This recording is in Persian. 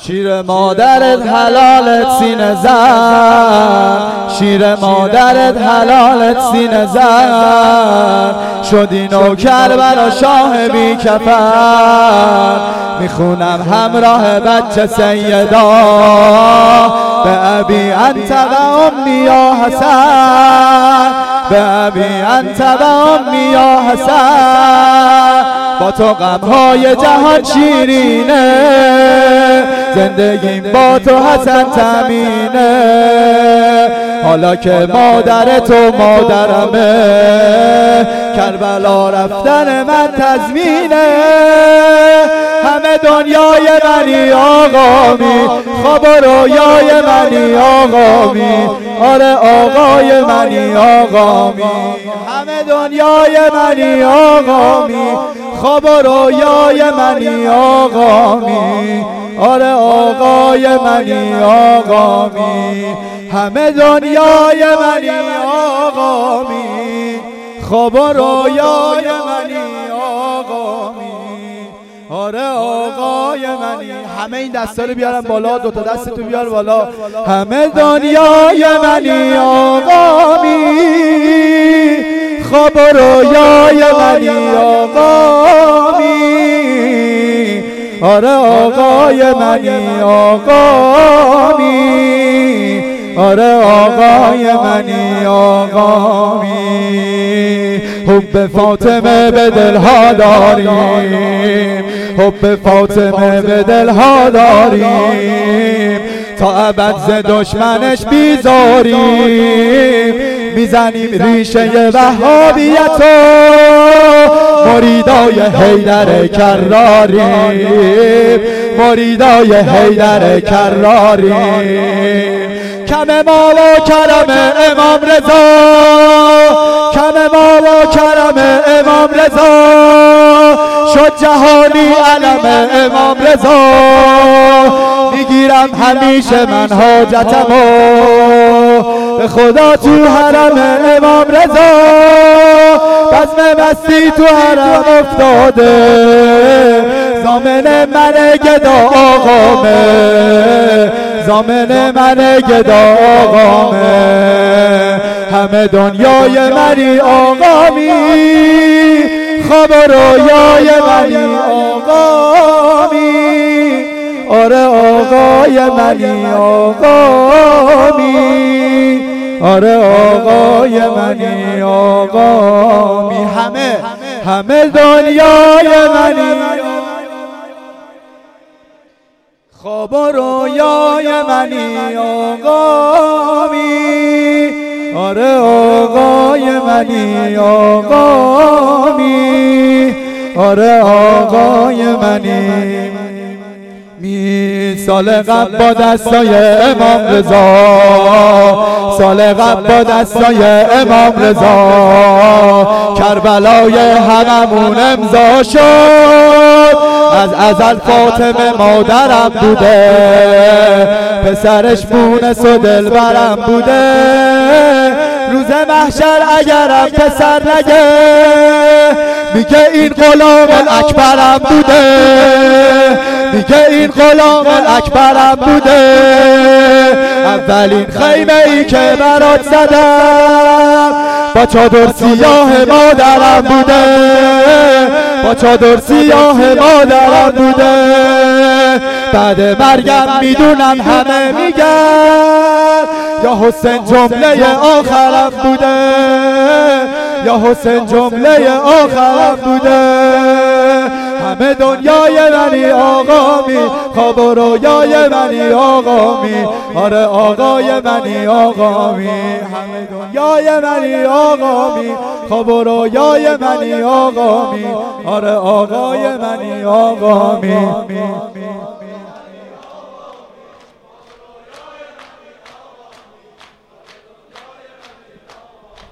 شیر مادرت حلالت سینه زن، شیر مادرت حلالت سینه زن، شدی نوکر برا شاه بی کفن. میخونم همراه بچه سیدا به ابی انت و امی یا حسن، به ابی انت و امی یا حسن. با تو غمهای جهان شیرینه، زندگیم با تو حسن تامینه. حالا که مادر تو مادرمه، کربلا رفتن من تضمینه. همه دنیای منی آقامی، خواب و رویای منی آقامی، آره آقای منی آقامی. همه دنیای منی آقامی، خواب و رویای منی آقامی، آره آقای منی آقامی. همه دنیای منی آقامی، خواب و رویای منی آقامی، آره آقای منی. همه این دستا رو بیارم بالا، دوتا دست تو بیار بالا. همه دنیای منی آقامی، خواب و رویای منی آقامی، آره آقای منی آقامی، آره آقای منی آقامی. حب فاطمه به دلها داریم، حب فاطمه به دلها داریم، تا ابد ز دشمنش بیزاریم. میزنیم ریشه وهابیتو، مریدای حیدر کراریم، مریدای حیدر کراریم. کم ما و کرم امام رضا، کم ما و کرم امام رضا، شد جهانی علم امام رضا. میگیرم همیشه من حاجتمو، به خدا تو حرم امام رضا. بزم مستی تو حرم افتاده، زامن من گدا آقامه، زامن من گدا آقامه. همه دنیای منی آقامی، خواب و رویای منی آقامی، آره آقای منی آقامی، آره آقای منی آقامی. همه دنیای منی، خواب و رویای منی آقامی، آره آقای منی آقامی، آره آقای منی. سال قبل با دستای امام رضا، سال قبل با دستای امام رضا، کربلای هممون امضا شد. از ازل فاطمه مادرم بوده، پسرش مونس و دلبرم بوده. روز محشر اگرم پسر نگه، میگه این غلام اکبرم بوده، میگه این غلام اکبرم بوده. اولین خیمه ای که برات زدم، با چادر سیاه مادرم بوده، با چادر سیاه مادرم بوده. بعد مرگم میدونم همه میگن، یا حسین جمله آخرم بوده، یا حسین جمله آخرم بوده. همه دنیای منی آقامی، خواب و رویای منی آقامی، آره آقای منی آقامی. همه دنیای منی آقامی، خواب و رویای منی آقامی، آره آقای منی آقامی.